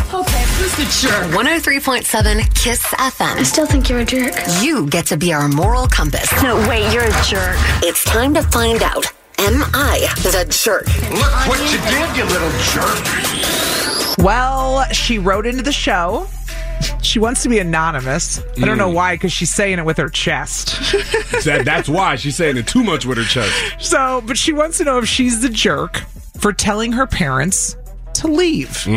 Okay, who's the jerk? 103.7 KISS FM. I still think you're a jerk. You get to be our moral compass. No, wait, you're a jerk. It's time to find out. Am I the jerk? Look what you did, you little jerk. Well, she wrote into the show. She wants to be anonymous. I don't know why, because she's saying it with her chest. That's why she's saying it too much with her chest. But she wants to know if she's the jerk for telling her parents to leave.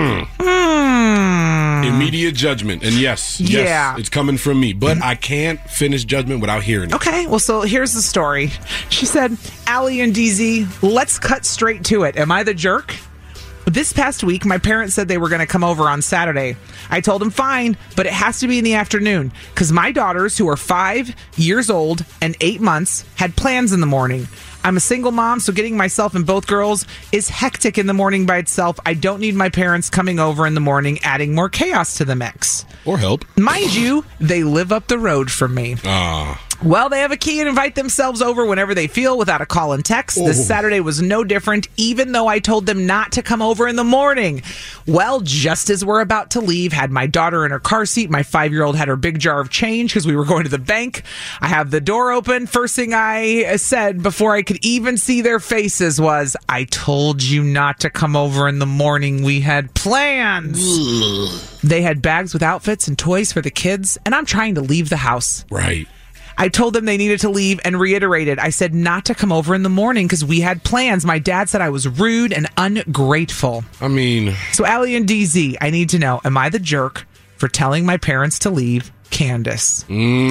Immediate judgment. And yes, it's coming from me. But I can't finish judgment without hearing it. Okay, well, so here's the story. She said, Allie and DZ, let's cut straight to it. Am I the jerk? This past week, my parents said they were going to come over on Saturday. I told them fine, but it has to be in the afternoon because my daughters, who are 5 years old and 8 months, had plans in the morning. I'm a single mom, so getting myself and both girls is hectic in the morning by itself. I don't need my parents coming over in the morning, adding more chaos to the mix. Or help. Mind you, they live up the road from me. Well, they have a key and invite themselves over whenever they feel without a call and text. This Saturday was no different, even though I told them not to come over in the morning. Well, just as we're about to leave, had my daughter in her car seat. My 5-year-old had her big jar of change because we were going to the bank. I have the door open. First thing I said before I could even see their faces was, I told you not to come over in the morning. We had plans. They had bags with outfits and toys for the kids, and I'm trying to leave the house. Right. I told them they needed to leave and reiterated. I said not to come over in the morning because we had plans. My dad said I was rude and ungrateful. I mean... So, Allie and DZ, I need to know, am I the jerk for telling my parents to leave? Candace.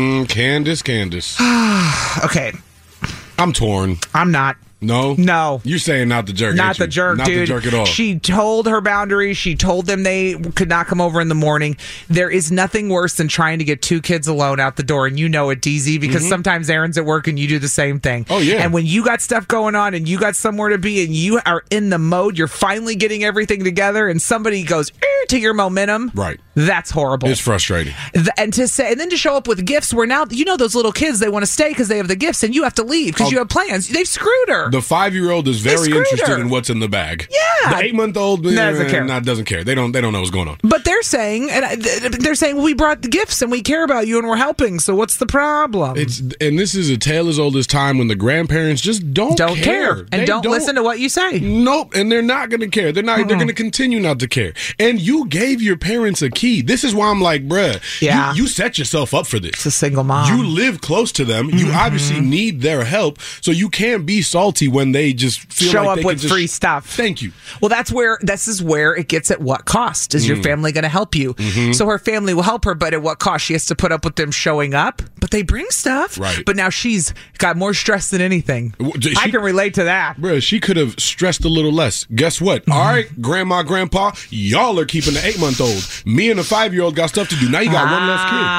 Candace. Okay. I'm torn. I'm not. No. You're saying not the jerk. Not the jerk, not dude. Not the jerk at all. She told her boundaries. She told them they could not come over in the morning. There is nothing worse than trying to get two kids alone out the door. And you know it, DZ, because sometimes Aaron's at work and you do the same thing. Oh, yeah. And when you got stuff going on and you got somewhere to be and you are in the mode, you're finally getting everything together and somebody goes to your momentum. Right. That's horrible. It's frustrating. And then to show up with gifts where now, you know, those little kids, they want to stay because they have the gifts and you have to leave because you have plans. They've screwed her. The 5-year-old is very interested in what's in the bag. Yeah. The 8-month-old doesn't care. Doesn't care. They don't know what's going on. But they're saying, well, we brought the gifts and we care about you and we're helping. So what's the problem? And this is a tale as old as time when the grandparents just don't care. And don't listen to what you say. Nope. And they're not going to care. They're not. They're going to continue not to care. And you gave your parents a key. This is why I'm like, bruh. Yeah. You set yourself up for this. It's a single mom. You live close to them. You obviously need their help. So you can't be salty when they just feel show like up with free stuff. Thank you. Well, this is where it gets at what cost. Is your family going to help you? So her family will help her, but at what cost? She has to put up with them showing up, but they bring stuff. Right. But now she's got more stress than anything. I can relate to that. Bro, she could have stressed a little less. Guess what? All right, grandma, grandpa, y'all are keeping the 8-month-old. Me and the 5-year-old got stuff to do. Now you got one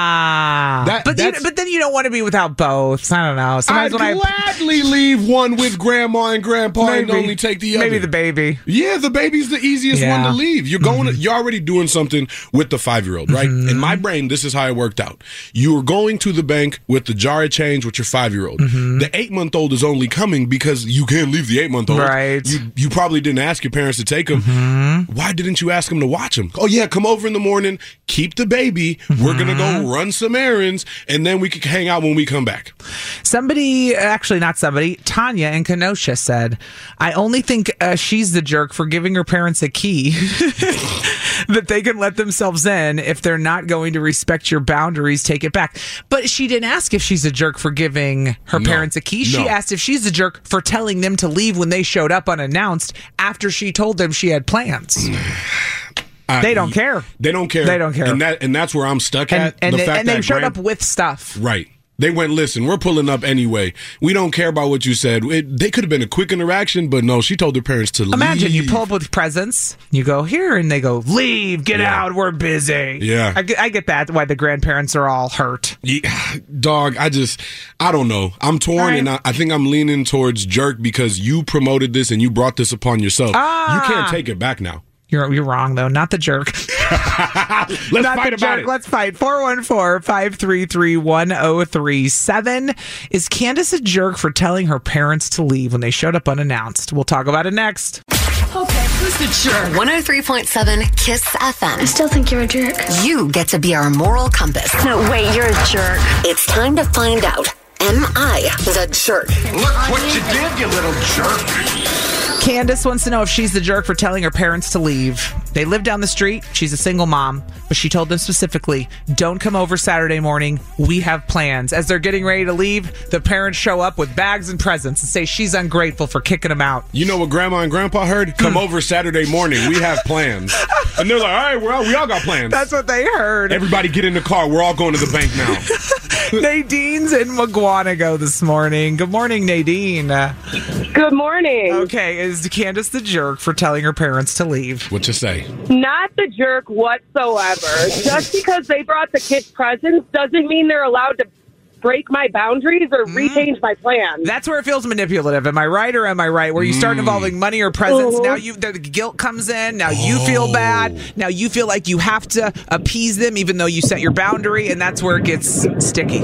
less kid. But then you don't want to be without both. I don't know. Sometimes I'd gladly leave one with grandma and grandpa and only take the other. Maybe the baby. Yeah, the baby's the easiest one to leave. You're you're already doing something with the 5-year-old, right? In my brain, this is how it worked out. You were going to the bank with the jar of change with your 5-year-old. The 8-month-old is only coming because you can't leave the 8-month-old. Right. You probably didn't ask your parents to take him. Why didn't you ask them to watch him? Oh, yeah, come over in the morning, keep the baby. We're going to go run some errands, and then we could hang out when we come back. Tanya in Kenosha said, I only think she's the jerk for giving her parents a key that they can let themselves in. If they're not going to respect your boundaries, take it back. But she didn't ask if she's a jerk for giving her parents a key. She asked if she's a jerk for telling them to leave when they showed up unannounced after she told them she had plans. They don't care. They don't care. And that's where I'm stuck at. And they showed up with stuff. Right. They went, listen, we're pulling up anyway. We don't care about what you said. They could have been a quick interaction, but no, she told their parents to leave. Imagine you pull up with presents, you go here, and they go, leave, get out, we're busy. Yeah. I get that, why the grandparents are all hurt. Yeah, dog, I don't know. I'm torn, and I think I'm leaning towards jerk because you promoted this and you brought this upon yourself. You can't take it back now. You're wrong, though. Not the jerk. Let's fight about it. Let's fight. 414-533-1037. Is Candace a jerk for telling her parents to leave when they showed up unannounced? We'll talk about it next. Okay. Who's the jerk? 103.7 Kiss FM. I still think you're a jerk. You get to be our moral compass. No, wait, you're a jerk. It's time to find out. Am I the jerk? Look what you did, you little jerk. Candace wants to know if she's the jerk for telling her parents to leave. They live down the street. She's a single mom, but she told them specifically, don't come over Saturday morning. We have plans. As they're getting ready to leave, the parents show up with bags and presents and say she's ungrateful for kicking them out. You know what Grandma and Grandpa heard? Come over Saturday morning. We have plans. And they're like, all right, well, we all got plans. That's what they heard. Everybody get in the car. We're all going to the bank now. Nadine's in Maguanago this morning. Good morning, Nadine. Good morning. Okay, is Candace the jerk for telling her parents to leave? What you say? Not the jerk whatsoever. Just because they brought the kids presents doesn't mean they're allowed to break my boundaries or rechange my plans. That's where it feels manipulative. Am I right or am I right? Where you start involving money or presents, now the guilt comes in. Now you feel bad. Now you feel like you have to appease them even though you set your boundary, and that's where it gets sticky.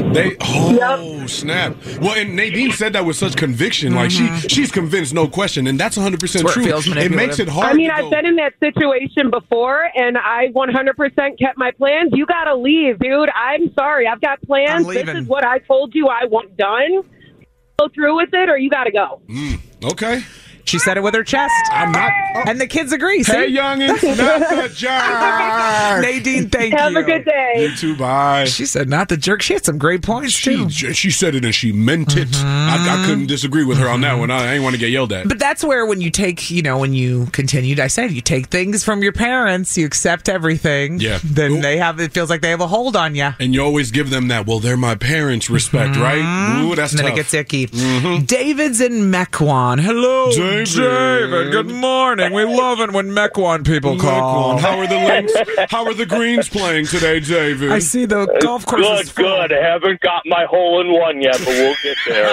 Snap. Well, and Nadine said that with such conviction. Like she's convinced, no question, and that's 100% true. It makes it hard. I mean, I've been in that situation before, and I 100% kept my plans. You got to leave, dude. I'm sorry. I've got plans. This is what I told you I want done. Go through with it, or you got to go. Okay. She said it with her chest. I'm not. And the kids agree. Hey, youngins, not the jerk. Nadine, thank you. Have a good day. You too, bye. She said not the jerk. She had some great points, too. She said it and she meant it. I couldn't disagree with her on that one. I ain't want to get yelled at. But that's where when you take, when you continued, I said, you take things from your parents, you accept everything. Yeah. Then it feels like they have a hold on you. And you always give them that, well, they're my parents respect, right? Ooh, that's and then tough. it gets icky. David's in Mequon. Hello, David. Good morning. We love it when Mequon people call. How are the Lynx? How are the Greens playing today, David? I see the golf course is full. Good. I haven't got my hole in one yet, but we'll get there.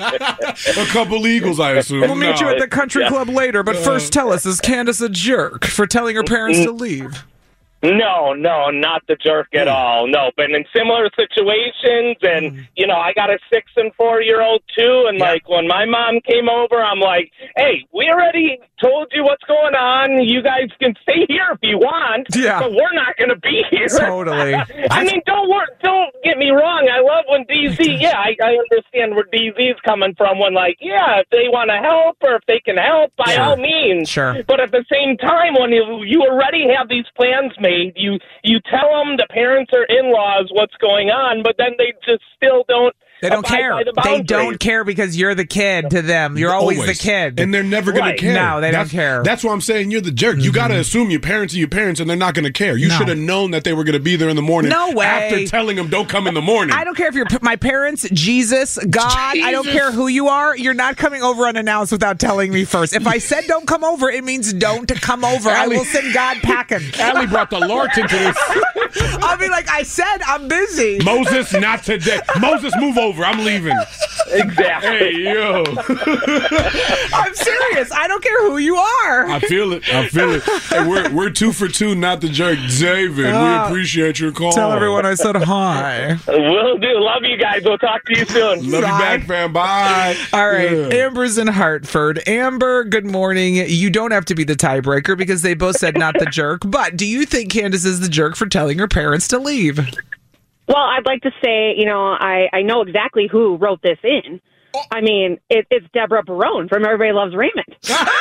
A couple Eagles, I assume. We'll meet you at the country club later, but first tell us, is Candace a jerk for telling her parents to leave? No, not the jerk at all. No, but in similar situations, and, I got a 6 and 4-year-old too, and when my mom came over, I'm like, hey, we already told you what's going on. You guys can stay here if you want, but we're not going to be here. Totally. I mean, don't get me wrong. I love when DZ, I understand where DZ's coming from when, if they want to help or if they can help, by all means. Sure. But at the same time, when you already have these plans made, you tell them the parents or in-laws what's going on, but then they just still don't. They don't care. They don't care because you're the kid to them. You're always the kid. And they're never going to care. No, they don't care. That's why I'm saying you're the jerk. You got to assume your parents are your parents and they're not going to care. You should have known that they were going to be there in the morning. No way. After telling them don't come in the morning. I don't care if you're my parents, Jesus, God. I don't care who you are. You're not coming over unannounced without telling me first. If I said don't come over, it means don't come over. I will send God packing. Allie brought the Lord into this. I'll be like, I said I'm busy. Moses, not today. Moses, move over. I'm leaving. Exactly. Hey, yo. I'm serious. I don't care who you are. I feel it. Hey, we're 2 for 2, not the jerk. David, we appreciate your call. Tell everyone I said hi. Will do. Love you guys. We'll talk to you soon. Love you back, fam. Bye. All right. Amber's in Hartford. Amber, good morning. You don't have to be the tiebreaker because they both said not the jerk. But do you think Candace is the jerk for telling her parents to leave? Well, I'd like to say, I know exactly who wrote this in. I mean, it's Deborah Barone from Everybody Loves Raymond.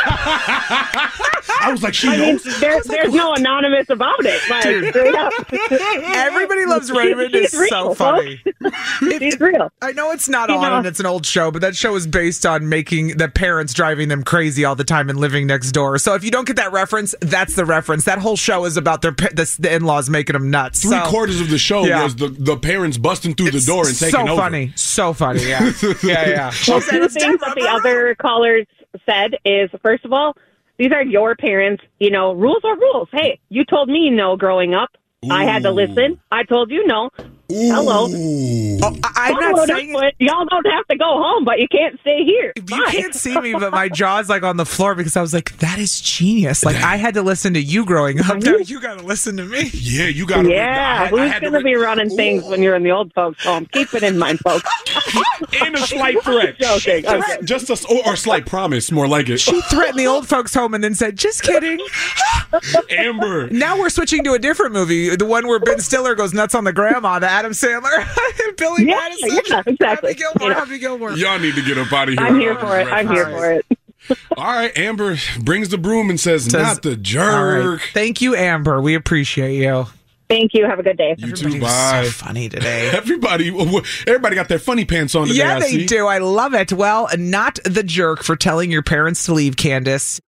I was like, she knows. There's no anonymous about it. Straight up. Everybody Loves Raymond is real, so funny. She's real. I know it's not on and it's an old show, but that show is based on making the parents driving them crazy all the time and living next door. So if you don't get that reference, that's the reference. That whole show is about the in-laws making them nuts. 3/4 of the show was the parents busting through the door and taking over. So funny, yeah. Yeah. Well, two things that the other callers said is, first of all, these are your parents. Rules are rules. Hey, you told me no growing up. I had to listen. I told you no. Hello. I'm not saying y'all don't have to go home, but you can't stay here. You can't see me, but my jaw's like on the floor because I was like, that is genius. Like, I had to listen to you growing up. Now you got to listen to me. Yeah, you got to. Yeah, who's going to be running things when you're in the old folks' home? Keep it in mind, folks. And a slight threat. Joking. Just or slight promise, more like it. She threatened the old folks' home and then said, just kidding. Amber. Now we're switching to a different movie. The one where Ben Stiller goes nuts on the grandma, the Adam Sandler. Billy Madison. Yeah, exactly. Happy Gilmore. Y'all need to get up out of here. I'm here for it. All right, Amber brings the broom and says not the jerk. Right. Thank you, Amber. We appreciate you. Thank you. Have a good day. You too. Bye. So funny today. Everybody got their funny pants on today. Yeah, they do. I love it. Well, not the jerk for telling your parents to leave, Candace.